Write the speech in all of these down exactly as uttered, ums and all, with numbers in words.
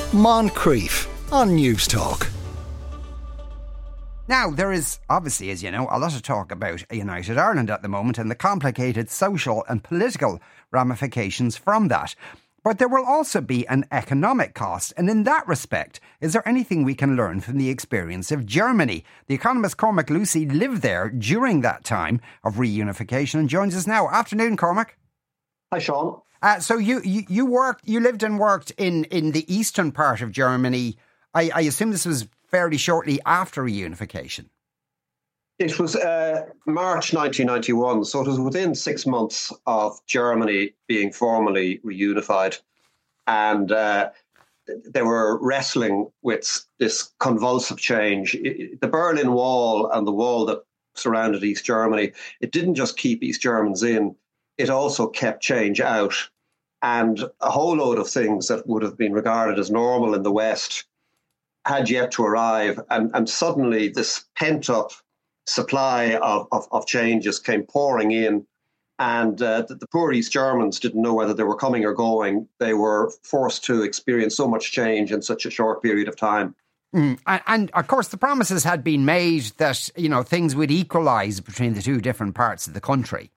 Moncrief on News Talk. Now, there is obviously, as you know, a lot of talk about United Ireland at the moment and the complicated social and political ramifications from that. But there will also be an economic cost. And in that respect, is there anything we can learn from the experience of Germany? The economist Cormac Lucy lived there during that time of reunification and joins us now. Afternoon, Cormac. Hi, Sean. Uh, so you, you, you worked, you lived and worked in, in the eastern part of Germany. I, I assume this was fairly shortly after reunification. It was uh, March nineteen ninety-one, so it was within six months of Germany being formally reunified. And uh, they were wrestling with this convulsive change. It, the Berlin Wall and the wall that surrounded East Germany, it didn't just keep East Germans in, it also kept change out. And a whole load of things that would have been regarded as normal in the West had yet to arrive. And, and suddenly this pent-up supply of, of, of changes came pouring in. And uh, the, the poor East Germans didn't know whether they were coming or going. They were forced to experience so much change in such a short period of time. Mm. And, and of course, the promises had been made that, you know, things would equalise between the two different parts of the country.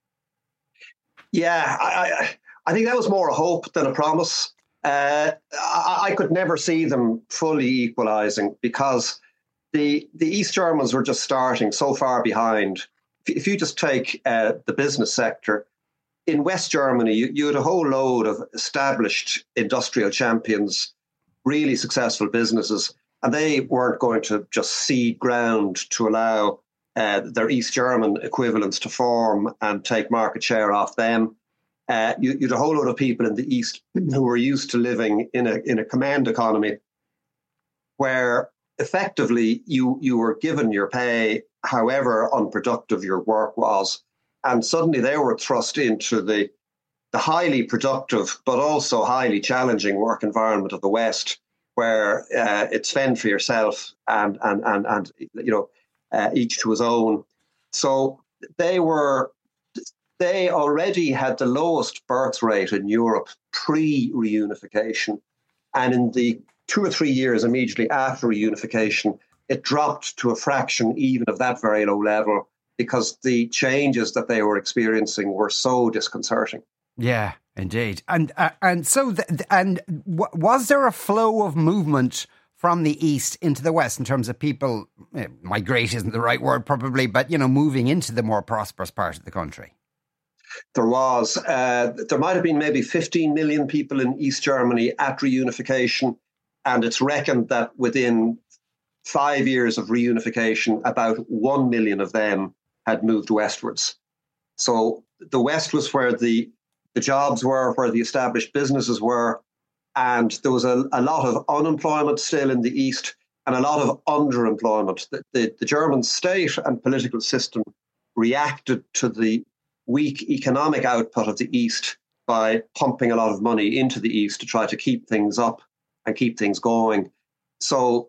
Yeah, I, I, I think that was more a hope than a promise. Uh, I, I could never see them fully equalising because the the East Germans were just starting so far behind. If, if you just take uh, the business sector, in West Germany, you, you had a whole load of established industrial champions, really successful businesses, and they weren't going to just cede ground to allow Uh, their East German equivalents to form and take market share off them. Uh, you, you had a whole lot of people in the East who were used to living in a in a command economy where effectively you, you were given your pay however unproductive your work was. And suddenly they were thrust into the, the highly productive but also highly challenging work environment of the West, where uh, it's fend for yourself and, and, and, and you know, Uh, each to his own. So they were, they already had the lowest birth rate in Europe pre-reunification. And in the two or three years immediately after reunification, it dropped to a fraction even of that very low level because the changes that they were experiencing were so disconcerting. Yeah, indeed. And uh, and so, th- and w- was there a flow of movement from the East into the West in terms of people, eh, migrate isn't the right word probably, but, you know, moving into the more prosperous part of the country? There was. Uh, there might have been maybe fifteen million people in East Germany at reunification, and it's reckoned that within five years of reunification, about one million of them had moved westwards. So the West was where the, the jobs were, where the established businesses were, and there was a, a lot of unemployment still in the East and a lot of underemployment. The, the, the German state and political system reacted to the weak economic output of the East by pumping a lot of money into the East to try to keep things up and keep things going. So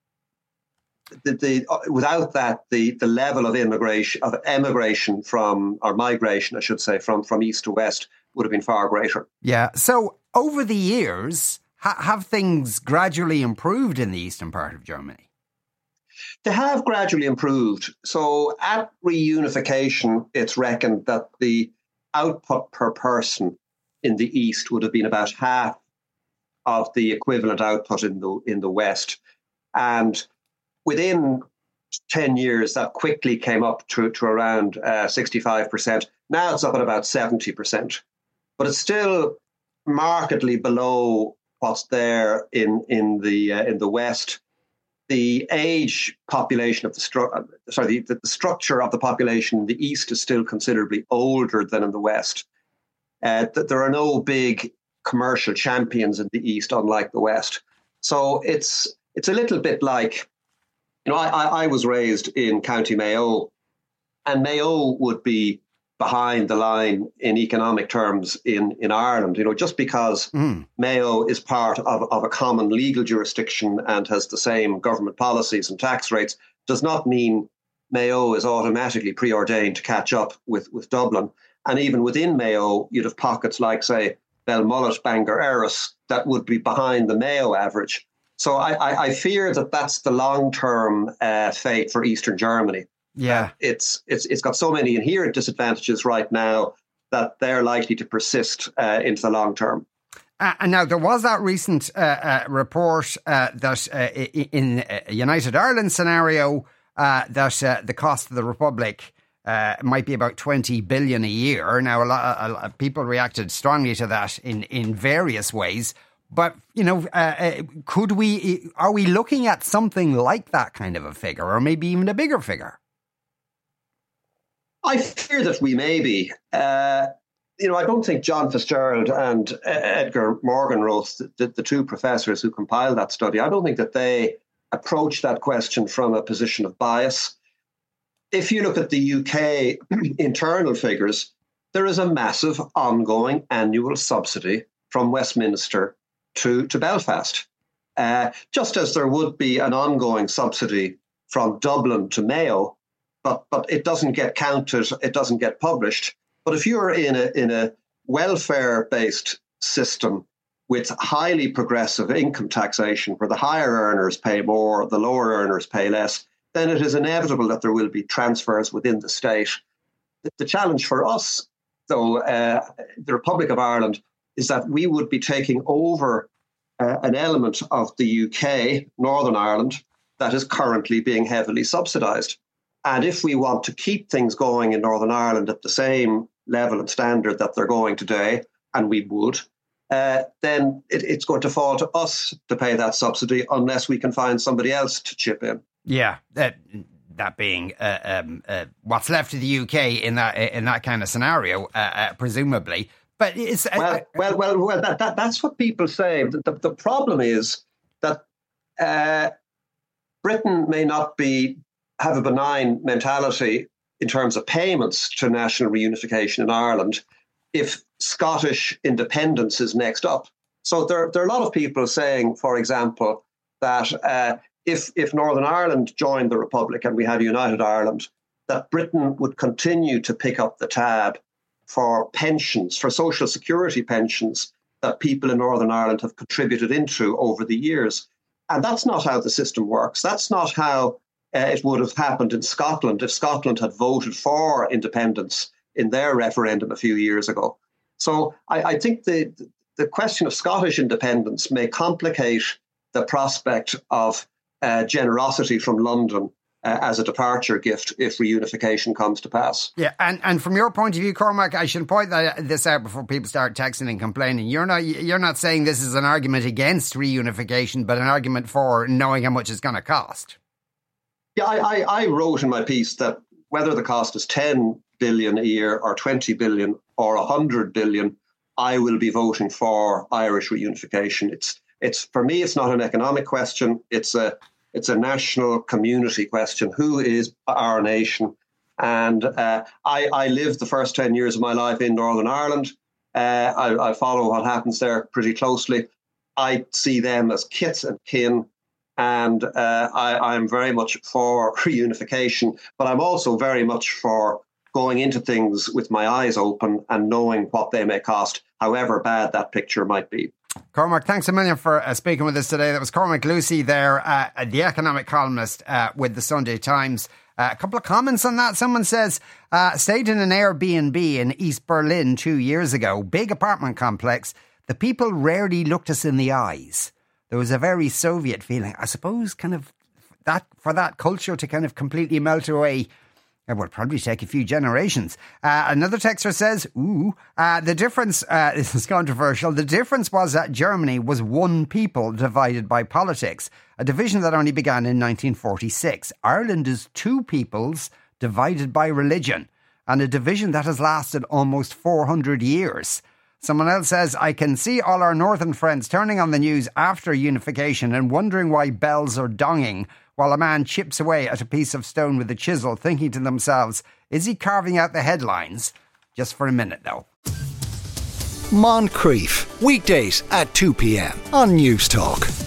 the, the, without that, the, the level of immigration, of emigration from, or migration, I should say, from, from East to West would have been far greater. Yeah. So over the years, ha- have things gradually improved in the eastern part of Germany? They have gradually improved. So at reunification, it's reckoned that the output per person in the East would have been about half of the equivalent output in the in the West. And within ten years, that quickly came up to, to around uh, sixty-five percent. Now it's up at about seventy percent. But it's still markedly below what's there in in the uh, in the West. The age population of the stru- sorry the, the structure of the population in the East is still considerably older than in the West. Uh, th- there are no big commercial champions in the East, unlike the West. So it's it's a little bit like, you know, I, I, I was raised in County Mayo, and Mayo would be behind the line in economic terms in, in Ireland, you know, just because mm. Mayo is part of, of a common legal jurisdiction and has the same government policies and tax rates does not mean Mayo is automatically preordained to catch up with, with Dublin. And even within Mayo, you'd have pockets like, say, Belmullet, Bangor, Erris that would be behind the Mayo average. So I, I, I fear that that's the long-term uh, fate for Eastern Germany. Yeah, uh, it's it's it's got so many inherent disadvantages right now that they're likely to persist uh, into the long term. Uh, and now there was that recent uh, uh, report uh, that uh, in a United Ireland scenario uh, that uh, the cost of the Republic uh, might be about twenty billion a year. Now a lot, a lot of people reacted strongly to that in, in various ways. But, you know, uh, could we, are we looking at something like that kind of a figure, or maybe even a bigger figure? I fear that we may be. Uh, you know, I don't think John Fitzgerald and uh, Edgar Morgenroth, the, the two professors who compiled that study, I don't think that they approach that question from a position of bias. If you look at the U K internal figures, there is a massive ongoing annual subsidy from Westminster to, to Belfast, uh, just as there would be an ongoing subsidy from Dublin to Mayo, but but it doesn't get counted, it doesn't get published. But if you're in a in a welfare-based system with highly progressive income taxation, where the higher earners pay more, the lower earners pay less, then it is inevitable that there will be transfers within the state. The, the challenge for us, though, uh, the Republic of Ireland, is that we would be taking over uh, an element of the U K, Northern Ireland, that is currently being heavily subsidised. And if we want to keep things going in Northern Ireland at the same level and standard that they're going today, and we would, uh, then it, it's going to fall to us to pay that subsidy unless we can find somebody else to chip in. Yeah, that that being uh, um, uh, what's left of the U K in that in that kind of scenario, uh, uh, presumably. But it's uh, well, well, well, well. That, that that's what people say. The, the, the problem is that uh, Britain may not be have a benign mentality in terms of payments to national reunification in Ireland if Scottish independence is next up. So there, there are a lot of people saying, for example, that uh, if, if Northern Ireland joined the Republic and we had a united Ireland, that Britain would continue to pick up the tab for pensions, for social security pensions that people in Northern Ireland have contributed into over the years. And that's not how the system works. That's not how Uh, it would have happened in Scotland if Scotland had voted for independence in their referendum a few years ago. So I, I think the, the question of Scottish independence may complicate the prospect of uh, generosity from London uh, as a departure gift if reunification comes to pass. Yeah, and, and from your point of view, Cormac, I should point that, this out before people start texting and complaining. You're not you're not saying this is an argument against reunification, but an argument for knowing how much it's going to cost. Yeah, I, I, I wrote in my piece that whether the cost is ten billion a year or twenty billion or one hundred billion, I will be voting for Irish reunification. It's it's for me, it's not an economic question. It's a it's a national community question. Who is our nation? And uh, I, I lived the first ten years of my life in Northern Ireland. Uh, I, I follow what happens there pretty closely. I see them as kith and kin. And uh, I, I'm very much for reunification, but I'm also very much for going into things with my eyes open and knowing what they may cost, however bad that picture might be. Cormac, thanks a million for uh, speaking with us today. That was Cormac Lucy there, uh, the economic columnist uh, with the Sunday Times. Uh, a couple of comments on that. Someone says, uh, stayed in an Airbnb in East Berlin two years ago, big apartment complex. The people rarely looked us in the eyes. There was a very Soviet feeling. I suppose kind of that for that culture to kind of completely melt away, it would probably take a few generations. Uh, another texter says, ooh, uh, the difference, uh, this is controversial, the difference was that Germany was one people divided by politics, a division that only began in nineteen forty-six. Ireland is two peoples divided by religion, and a division that has lasted almost four hundred years. Someone else says, I can see all our northern friends turning on the news after unification and wondering why bells are donging while a man chips away at a piece of stone with a chisel, thinking to themselves, is he carving out the headlines? Just for a minute, though. Moncrief, weekdays at two p.m. on News Talk.